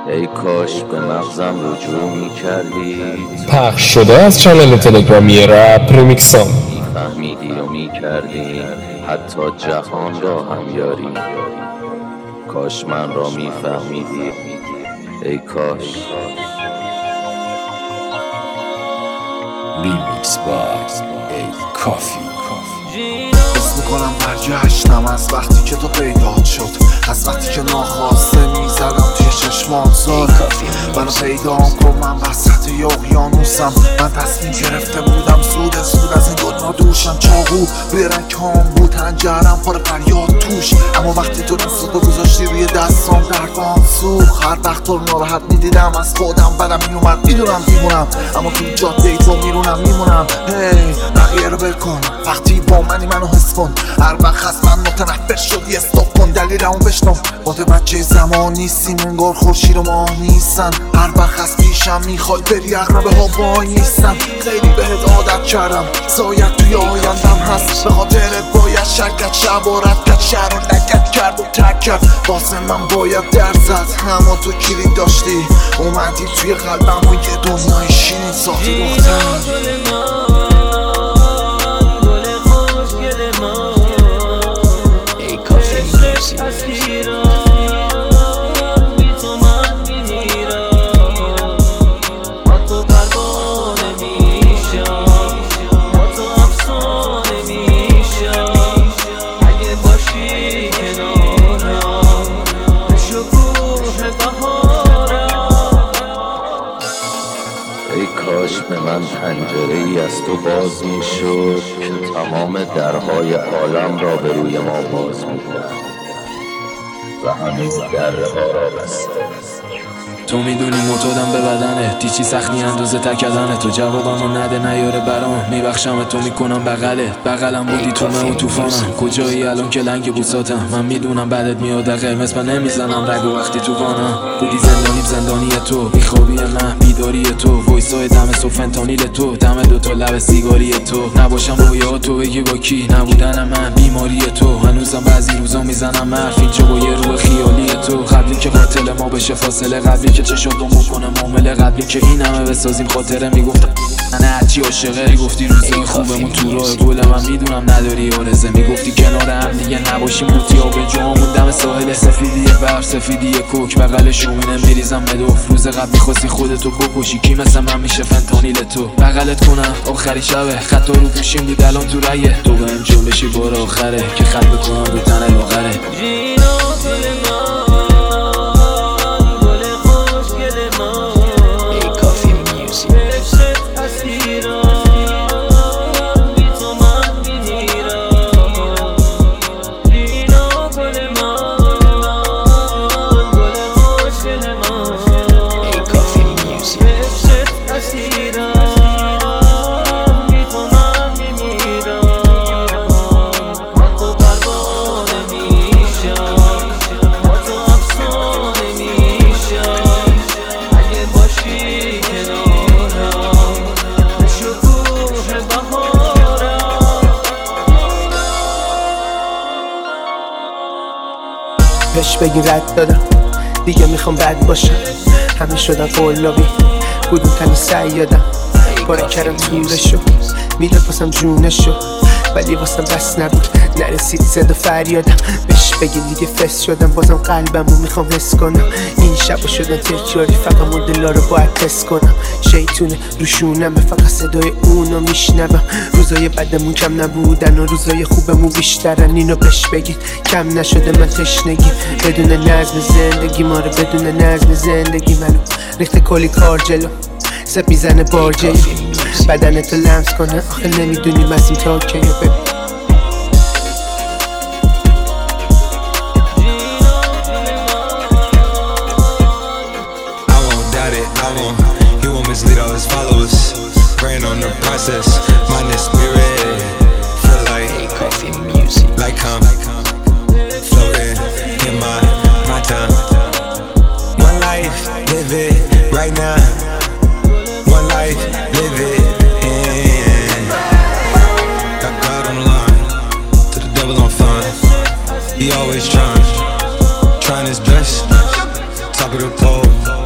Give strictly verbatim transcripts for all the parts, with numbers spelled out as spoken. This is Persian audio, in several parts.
ای کاش به مغزم رجوع می کردی، پخش شده از چنل تلگرامی رپ ریمیکسان. می فهمیدی و می کردی حتی جهان را هم یاری. کاش من را می فهمیدی، ای کاش. ریمیکس بای ای کافی. حس میکنم برگشتم از وقتی که تو پیدا شد، از وقتی که ناخواسته میزدم توی چشمات زار. منو پیدا کن، من وسط یه اقیانوسم. من تصمیم گرفته بودم سود سود از این دنیا دوشم. چاقو روی رکام بود، تنجرم پر فریاد توش. اما وقتی تو دستتو گذاشتی روی دستام دردام سوخت. هر وقت تو ناراحت میدیدم از خودم بدم میومد. میدونم دیوونم اما توی جاده تو میرونم میمونم. هی بقیه رو بل کن، وقتی با منی منو حس کن. هر وقت از من متنفر شدی استاپ کن، دلیلمو بشنو. با تو بچه زمان نیستیم، انگار خورشید و ماه نیستن. هر وقت از پیشم میخوای بری، اغربه ها وای نیستن. خیلی بهت عادت کردم، زاید توی آیندم هست. به خاطرت باید شرکت شب و رد کرد، شهر رو لگت کرد و ترک کرد. واسه من باید در زد، اما تو کلید داشتی. اومدی توی قلبم و یه دنیای شیرین ساختی دختر. ای کاش به من پنجره ای از تو باز می شد که تمام درهای عالم را به روی ما باز می کرد و هنوز دره ها را بسته. تو میدونی معتادم به بدنه، دیچی سختی اندازه تکدنه. تو جوابمو نده نیاره برام، میبخشم تو میکنم بغلت. بغلم بودی تو من و توفانم، کجایی الان که لنگ بوساتم. من میدونم بعدت میاد قرمز من نمیزنم رگو وقتی تو وانم. بودی زندانیم زندانی تو، بیخوابی من بیداری تو. وایسای دم صبح فنتانیل تو، دم دوتا لب سیگاری تو. نباشم رویا تو بگی با کی، نبودن من بیماری تو. هنوزم بعضی روزا میزنم مرف اینجا با یه روح خیالی تو. قبلی که قاتل ما بشه فاصله، قبلی که چشاتون بکنه معامله، قبلی که این همه بسازیم خاطره. میگفتم من هرچی عاشقه، میگفتی روزای خوبمون تو راه گل. من میدونم نداری آرزه، میگفتی کنار هم دیگه نباشیم. موتیا به جامون دم ساحل، سفیدی برف سفیدی کوک، بغل شومینه میریزم مدوف. روز قبل میخواستی خودتو بکشی، کی مثل من میشه فنتانیل تو. بغلت کنم آخری شبه، خطا رو پوشیم بود الان تو رایه. تو بهم جون بشی بار آخره که خط بکنم رو تن لاغره. بهش بگی رد دادم دیگه میخوام بد باشم. همه شدن قلابی بودون تنی سیادم. باره کردم طولشو میداد واسم جونشو، ولی واسم بس نبود نرسید صدا فریادم. بهش بگی دیگه فس شدم، بازم قلبمو میخوام حس کنم. این شبا شدن تکراری، فقط مدلا رو باید تست کنم. شیطونه روشونمه، فقط صدای اونو میشنوم. روزای بدمون کم نبودن و روزای خوبمون بیشترن. اینو بهش بگید کم نشده من تشنگی. بدون نظم زندگی ما رو، بدون نظم زندگی منو ریخته کلی کار جلو. زب میزنه بارجه بدنتو لمس کنه، آخه نمیدونیم از این تا که ببین. Lead all his followers, praying on the process. Mind and spirit, feel like coffee music. Like I'm floating in my my time. One life, live it right now. One life, live it in. Got God on the line, to the devil I'm fine. He always trying, trying his best. Top of the pole.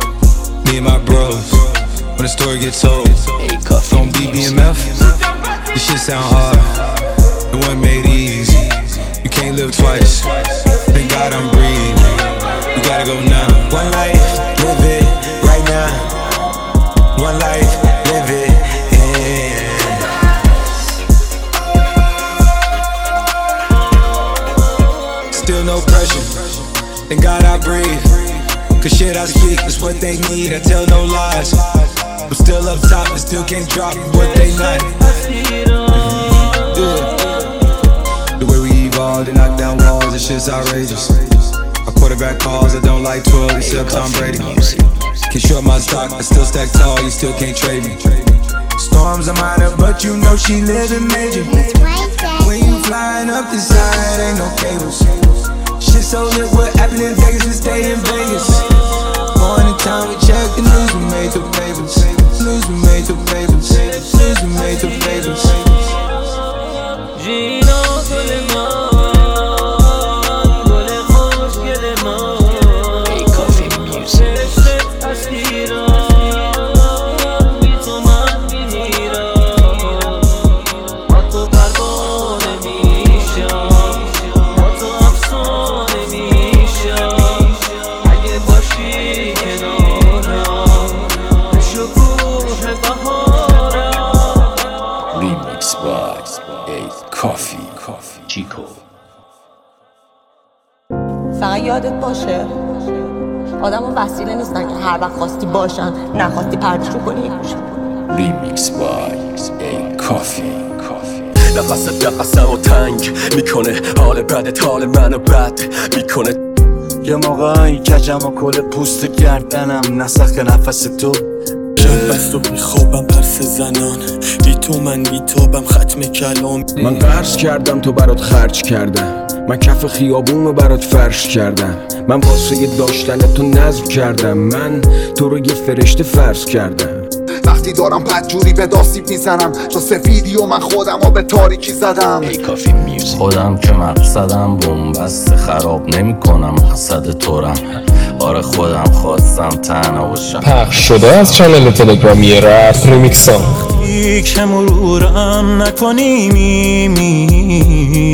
me and my bros. When the story gets told, gon' be B M F. This shit sound hard, it wasn't made easy. You can't live twice, thank God I'm breathing. You gotta go now. One life, live it right now. One life, live it, yeah. Still no pressure, thank God I breathe. Cause shit I speak is what they need, I tell no lies. I'm still up top, I still can't drop what they not. Yeah. The way we evolved and knock down walls, this shit's outrageous. My quarterback calls, I don't like twirl, except Tom Brady. Can short my stock, I still stack tall, you still can't trade me. Storms are minor, but you know she living major. When you flying up the side, ain't no cables. Shit so lit, what happened in Vegas and stay in Vegas. Morning time, we check the news, we made the papers. News, we made the papers. News, we made the papers. Gino Suleiman, gole khosh gele man. Hey, Coffee Music. Bi to man mimiram. Ba to parbone misham. Ba to afsone misham. Age bashi kenaram, shukuh baharam. Remix by A Coffee Chico. فقط یادت باشه آدمون وسیله نیستن که هر وقت خواستی باشن نخواستی پردشون کنی. Remix by A Coffee نفس نفس و تنگ میکنه، حال بده حال منو بد میکنه. یه موقعی کجم و کل پوست گردنم نسخ نفس تو. شب بست و بیخوابم پرس زنان، بی تو من بیتابم ختم کلام. من قرض کردم تو برات خرج کردم، من کف خیابون رو برات فرش کردم. من واسه داشتن تو نذر کردم، من تو رو یه فرشته فرض کردم. وقتی دارم بدجوری به داسیب میزنم، تو سفیدی و من خودم رو به تاریکی زدم. خودم که مقصدم بومبست خراب نمی کنم، مقصد تورم. آره خودم خواستم تنها باشم. پخش شده از چنل تلگرامی رپ ریمیکس سانگ. که مرورم نکنی میمیری